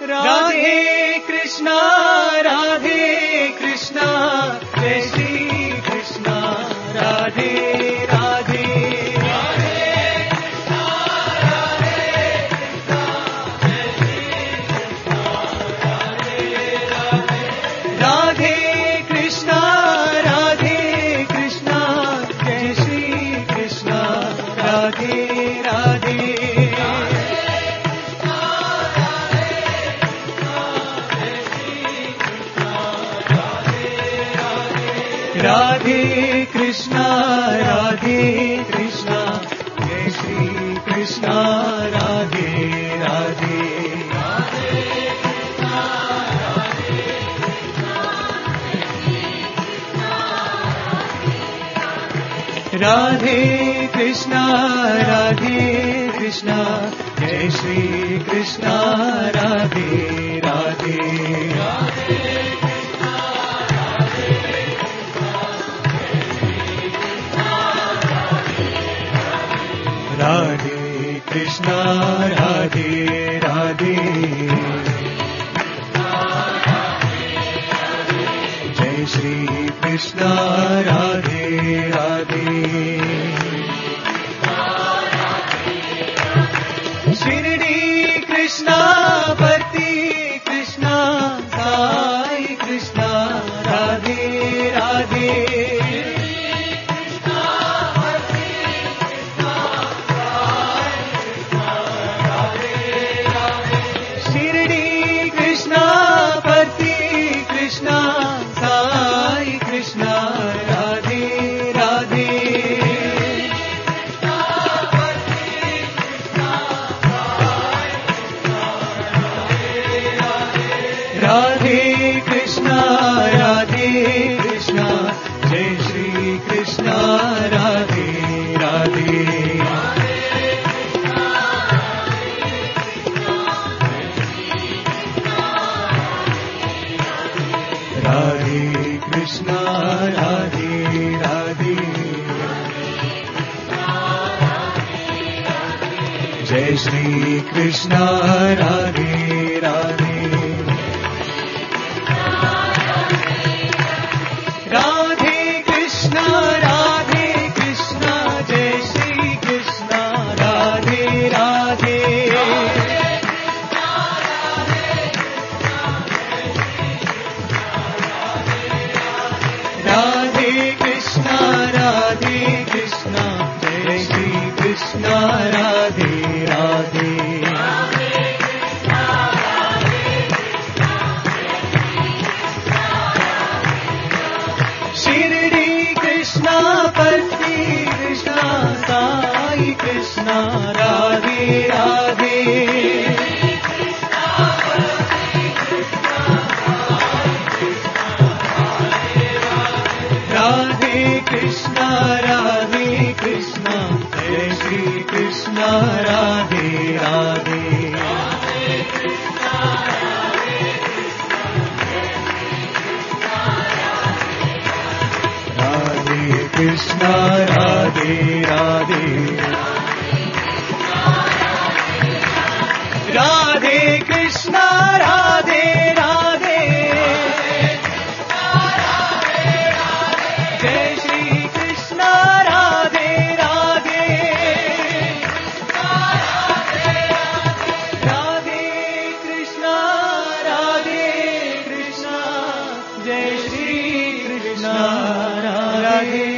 राधे कृष्णा जय श्री कृष्णा राधे राधे राधे कृष्णा जय श्री कृष्णा राधे राधे राधे कृष्णा जय श्री कृष्णा राधे राधे राधे कृष्णा जय श्री कृष्णा राधे राधे राधे कृष्णा राधे राधे जय श्री कृष्णा राधे राधे शिरडी कृष्णा भक्ति कृष्णा साई कृष्णा राधे राधे राधे कृष्णा जय श्री कृष्णा राधे राधे राधे कृष्णा राधे राधे जय श्री कृष्णा राधे राधे राधे कृष्णा जय श्री कृष्णा राधे राधे राधे कृष्णा जय श्री कृष्णा राधे राधे शिरडी कृष्णा भक्ति कृष्णा साई कृष्णा राधे राधे राधे कृष्णा जय श्री कृष्णा राधे राधे राधे कृष्णा राधे राधे राधे कृष्णा राधे राधे जय श्री कृष्णा राधे राधे राधे कृष्णा जय श्री कृष्णा राधे